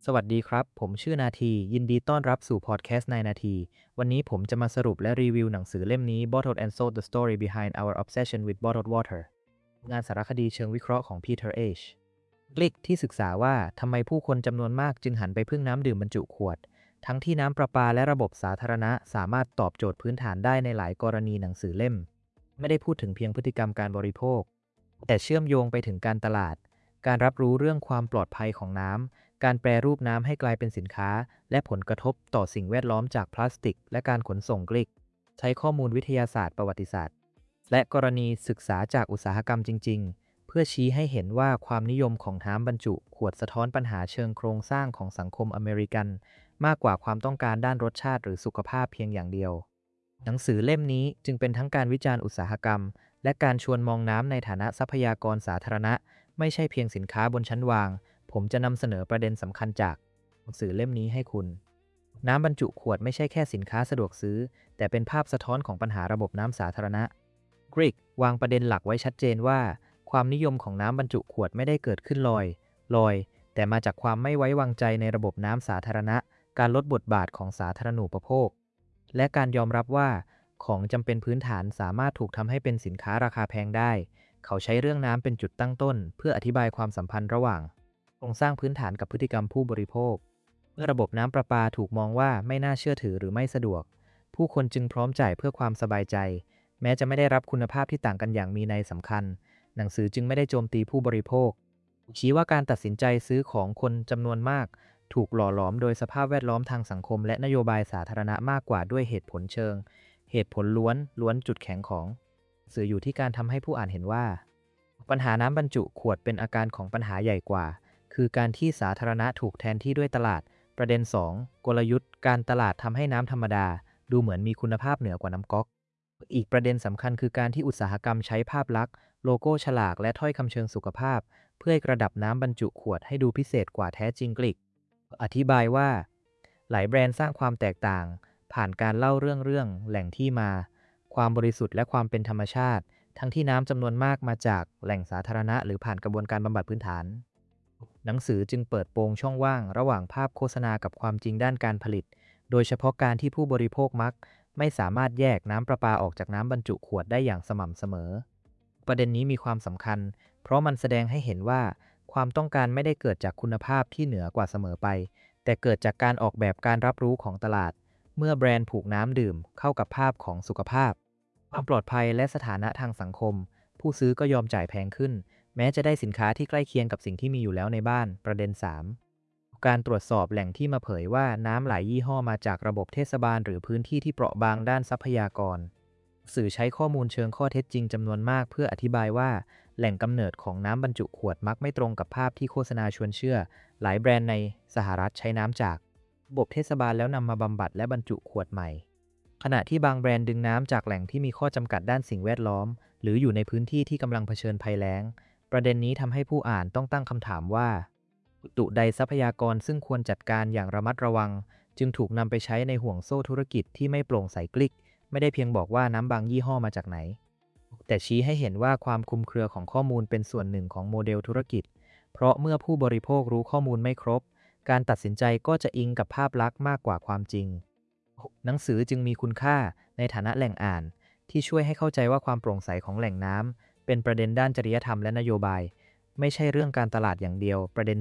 สวัสดีครับ ผมชื่อนาทียินดีต้อนรับสู่พอดแคสต์ในนาทีวันนี้ผมจะมาสรุปและรีวิวหนังสือเล่มนี้ Bottled and Sold: The Story Behind Our Obsession with Bottled Water งานสารคดีเชิงวิเคราะห์ของ Peter H. Glick ที่ศึกษาว่าทำไมผู้คนจำนวนมากจึงหันไปพึ่งน้ำดื่มบรรจุขวดทั้งที่น้ำประปาและระบบสาธารณะสามารถตอบโจทย์พื้นฐานได้ในหลายกรณีหนังสือเล่มไม่ได้พูดถึงเพียงพฤติกรรมการบริโภคแต่เชื่อมโยงไปถึงการตลาดการรับรู้เรื่องความปลอดภัยของน้ำการแปรรูปน้ำให้กลายเป็นสินค้าและผลกระทบต่อสิ่งแวดล้อมจากพลาสติกและการขนส่งกลิกใช้ข้อมูลวิทยาศาสตร์ประวัติศาสตร์และกรณีศึกษาจากอุตสาหกรรมจริงๆเพื่อชี้ให้เห็นว่าความนิยมของน้ำบรรจุขวดสะท้อนปัญหาเชิงโครงสร้างของสังคมอเมริกันมากกว่าความต้องการด้านรสชาติหรือสุขภาพเพียงอย่างเดียวหนังสือเล่มนี้จึงเป็นทั้งการวิจารณ์อุตสาหกรรมและการชวนมองน้ำในฐานะทรัพยากรสาธารณะไม่ใช่เพียงสินค้าบนชั้นวางผมจะนำเสนอประเด็นสำคัญจากหนังสือเล่มนี้ให้คุณน้ำบรรจุขวดไม่ใช่แค่สินค้าสะดวกซื้อแต่เป็นภาพสะท้อนของปัญหาระบบน้ำสาธารณะกริกวางประเด็นหลักไว้ชัดเจนว่าความนิยมของน้ำบรรจุขวดไม่ได้เกิดขึ้นลอยแต่มาจากความไม่ไว้วางใจในระบบน้ำสาธารณะการลดบทบาทของสาธารณูปโภคและการยอมรับว่าของจำเป็นพื้นฐานสามารถถูกทำให้เป็นสินค้าราคาแพงได้เขาใช้เรื่องน้ำเป็นจุดตั้งต้นเพื่ออธิบายความสัมพันธ์ระหว่างโครงสร้างพื้นฐานกับพฤติกรรมผู้บริโภคเมื่อระบบน้ำประปาถูกมองว่าไม่น่าเชื่อถือหรือไม่สะดวกผู้คนจึงพร้อมจ่ายเพื่อความสบายใจแม้จะไม่ได้รับคุณภาพที่ต่างกันอย่างมีนัยสำคัญหนังสือจึงไม่ได้โจมตีผู้บริโภคชี้ว่าการตัดสินใจซื้อของคนจำนวนมากถูกหล่อหลอมโดยสภาพแวดล้อมทางสังคมและนโยบายสาธารณะมากกว่าด้วยเหตุผลเชิงเหตุผลล้วนจุดแข็งของสื่ออยู่ที่การทำให้ผู้อ่านเห็นว่าปัญหาน้ำบรรจุขวดเป็นอาการของปัญหาใหญ่กว่าคือการที่สาธารณะถูกแทนที่ด้วยตลาดประเด็น2กลยุทธ์การตลาดทำให้น้ำธรรมดาดูเหมือนมีคุณภาพเหนือกว่าน้ำก๊อกอีกประเด็นสำคัญคือการที่อุตสาหกรรมใช้ภาพลักษณ์โลโก้ฉลากและถ้อยคำเชิงสุขภาพเพื่อให้กระดับน้ำบรรจุขวดให้ดูพิเศษกว่าแท้จริงกลิกอธิบายว่าหลายแบรนด์สร้างความแตกต่างผ่านการเล่าเรื่องแหล่งที่มาความบริสุทธิ์และความเป็นธรรมชาติทั้งที่น้ำจำนวนมากมาจากแหล่งสาธารณะหรือผ่านกระบวนการบำบัดพื้นฐานหนังสือจึงเปิดโปงช่องว่างระหว่างภาพโฆษณากับความจริงด้านการผลิตโดยเฉพาะการที่ผู้บริโภคมักไม่สามารถแยกน้ำประปาออกจากน้ำบรรจุขวดได้อย่างสม่ำเสมอประเด็นนี้มีความสำคัญเพราะมันแสดงให้เห็นว่าความต้องการไม่ได้เกิดจากคุณภาพที่เหนือกว่าเสมอไปแต่เกิดจากการออกแบบการรับรู้ของตลาดเมื่อแบรนด์ผูกน้ำดื่มเข้ากับภาพของสุขภาพความปลอดภัยและสถานะทางสังคมผู้ซื้อก็ยอมจ่ายแพงขึ้นแม้จะได้สินค้าที่ใกล้เคียงกับสิ่งที่มีอยู่แล้วในบ้านประเด็น3การตรวจสอบแหล่งที่มาเผยว่าน้ำหลายยี่ห้อมาจากระบบเทศบาลหรือพื้นที่ที่เปราะบางด้านทรัพยากรสื่อใช้ข้อมูลเชิงข้อเท็จจริงจำนวนมากเพื่ออธิบายว่าแหล่งกำเนิดของน้ำบรรจุขวดมักไม่ตรงกับภาพที่โฆษณาชวนเชื่อหลายแบรนด์ในสหรัฐใช้น้ำจากระบบเทศบาลแล้วนำมาบำบัดและบรรจุขวดใหม่ขณะที่บางแบรนด์ดึงน้ำจากแหล่งที่มีข้อจำกัดด้านสิ่งแวดล้อมหรืออยู่ในพื้นที่ที่กำลังเผชิญภัยแล้งประเด็นนี้ทำให้ผู้อ่านต้องตั้งคำถามว่าอุตุใดทรัพยากรซึ่งควรจัดการอย่างระมัดระวังจึงถูกนำไปใช้ในห่วงโซ่ธุรกิจที่ไม่โปร่งใสกลิกไม่ได้เพียงบอกว่าน้ำบางยี่ห้อมาจากไหนแต่ชี้ให้เห็นว่าความคลุมเครือของข้อมูลเป็นส่วนหนึ่งของโมเดลธุรกิจเพราะเมื่อผู้บริโภครู้ข้อมูลไม่ครบการตัดสินใจก็จะอิงกับภาพลักษณ์มากกว่าความจริงหนังสือจึงมีคุณค่าในฐานะแหล่งอ่านที่ช่วยให้เข้าใจว่าความโปร่งใสของแหล่งน้ำเป็นประเด็นด้านจริยธรรมและนโยบายไม่ใช่เรื่องการตลาดอย่างเดียวประเด็น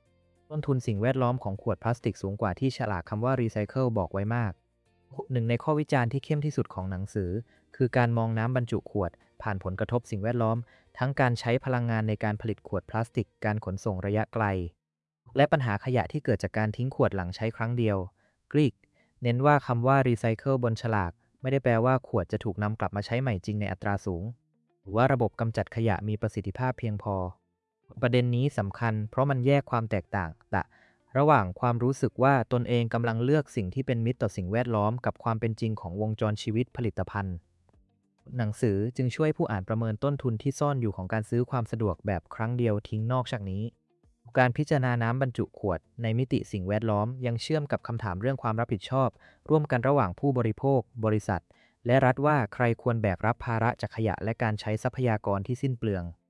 4ต้นทุนสิ่งแวดล้อมของขวดพลาสติกสูงกว่าที่ฉลากคำว่ารีไซเคิลบอกไว้มากหนึ่งในข้อวิจารณ์ที่เข้มที่สุดของหนังสือคือการมองน้ำบรรจุขวดผ่านผลกระทบสิ่งแวดล้อมทั้งการใช้พลังงานในการผลิตขวดพลาสติกการขนส่งระยะไกลและปัญหาขยะที่เกิดจากการทิ้งขวดหลังใช้ครั้งเดียวกรีกเน้นว่าคำว่ารีไซเคิลบนฉลากไม่ได้แปลว่าขวดจะถูกนำกลับมาใช้ใหม่จริงในอัตราสูงหรือว่าระบบกำจัดขยะมีประสิทธิภาพเพียงพอประเด็นนี้สำคัญเพราะมันแยกความแตกต่างระหว่างความรู้สึกว่าตนเองกำลังเลือกสิ่งที่เป็นมิตรต่อสิ่งแวดล้อมกับความเป็นจริงของวงจรชีวิตผลิตภัณฑ์หนังสือจึงช่วยผู้อ่านประเมินต้นทุนที่ซ่อนอยู่ของการซื้อความสะดวกแบบครั้งเดียวทิ้งนอกจากนี้การพิจารณาน้ำบรรจุขวดในมิติสิ่งแวดล้อมยังเชื่อมกับคำถามเรื่องความรับผิดชอบร่วมกันระหว่างผู้บริโภคบริษัทและรัฐว่าใครควรแบกรับภาระจากขยะและการใช้ทรัพยากรที่สิ้นเปลือง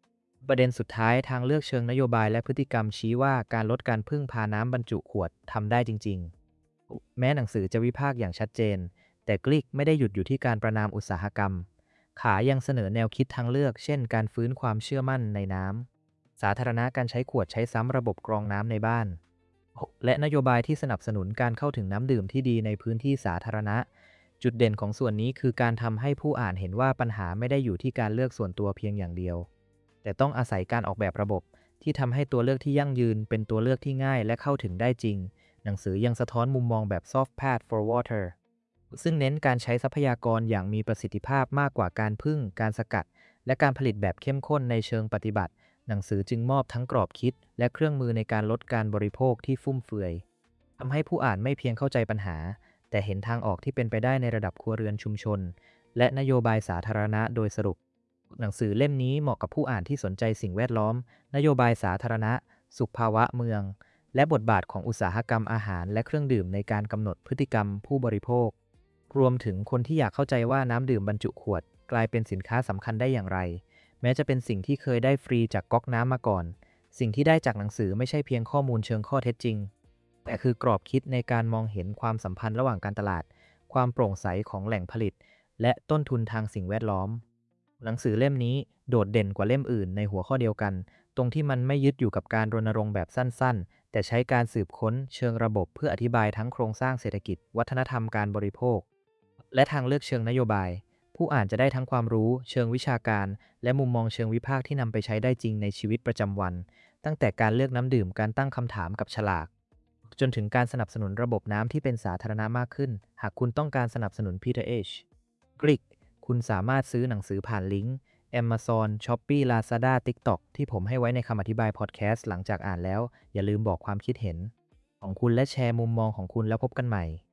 ประเด็นสุดท้ายทางเลือกเชิงนโยบายและพฤติกรรมชี้ว่าการลดการพึ่งพาน้ำบรรจุขวดทำได้จริงๆแม้หนังสือจะวิพากษ์อย่างชัดเจนแต่กลิกไม่ได้หยุดอยู่ที่การประณามอุตสาหกรรมขายังเสนอแนวคิดทางเลือกเช่นการฟื้นความเชื่อมั่นในน้ำสาธารณะการใช้ขวดใช้ซ้ำระบบกรองน้ำในบ้านและนโยบายที่สนับสนุนการเข้าถึงน้ำดื่มที่ดีในพื้นที่สาธารณะจุดเด่นของส่วนนี้คือการทำให้ผู้อ่านเห็นว่าปัญหาไม่ได้อยู่ที่การเลือกส่วนตัวเพียงอย่างเดียวแต่ต้องอาศัยการออกแบบระบบที่ทำให้ตัวเลือกที่ยั่งยืนเป็นตัวเลือกที่ง่ายและเข้าถึงได้จริงหนังสือยังสะท้อนมุมมองแบบ soft path for water ซึ่งเน้นการใช้ทรัพยากรอย่างมีประสิทธิภาพมากกว่าการพึ่งการสกัดและการผลิตแบบเข้มข้นในเชิงปฏิบัติหนังสือจึงมอบทั้งกรอบคิดและเครื่องมือในการลดการบริโภคที่ฟุ่มเฟือยทำให้ผู้อ่านไม่เพียงเข้าใจปัญหาแต่เห็นทางออกที่เป็นไปได้ในระดับครัวเรือนชุมชนและนโยบายสาธารณะโดยสรุปหนังสือเล่มนี้เหมาะกับผู้อ่านที่สนใจสิ่งแวดล้อมนโยบายสาธารณะสุขภาวะเมืองและบทบาทของอุตสาหกรรมอาหารและเครื่องดื่มในการกำหนดพฤติกรรมผู้บริโภครวมถึงคนที่อยากเข้าใจว่าน้ำดื่มบรรจุขวดกลายเป็นสินค้าสำคัญได้อย่างไรแม้จะเป็นสิ่งที่เคยได้ฟรีจากก๊อกน้ำมาก่อนสิ่งที่ได้จากหนังสือไม่ใช่เพียงข้อมูลเชิงข้อเท็จจริงแต่คือกรอบคิดในการมองเห็นความสัมพันธ์ระหว่างการตลาดความโปร่งใสของแหล่งผลิตและต้นทุนทางสิ่งแวดล้อมหนังสือเล่มนี้โดดเด่นกว่าเล่มอื่นในหัวข้อเดียวกันตรงที่มันไม่ยึดอยู่กับการรณรงค์แบบสั้นๆแต่ใช้การสืบค้นเชิงระบบเพื่ออธิบายทั้งโครงสร้างเศรษฐกิจวัฒนธรรมการบริโภคและทางเลือกเชิงนโยบายผู้อ่านจะได้ทั้งความรู้เชิงวิชาการและมุมมองเชิงวิพากษ์ที่นำไปใช้ได้จริงในชีวิตประจำวันตั้งแต่การเลือกน้ำดื่มการตั้งคำถามกับฉลากจนถึงการสนับสนุนระบบน้ำที่เป็นสาธารณะมากขึ้นหากคุณต้องการสนับสนุน Peter H. Grieg คุณสามารถซื้อหนังสือผ่านลิงก์ Amazon, Shopee, Lazada, TikTok ที่ผมให้ไว้ในคำอธิบายพอดแคสต์หลังจากอ่านแล้วอย่าลืมบอกความคิดเห็นของคุณและแชร์มุมมองของคุณแล้วพบกันใหม่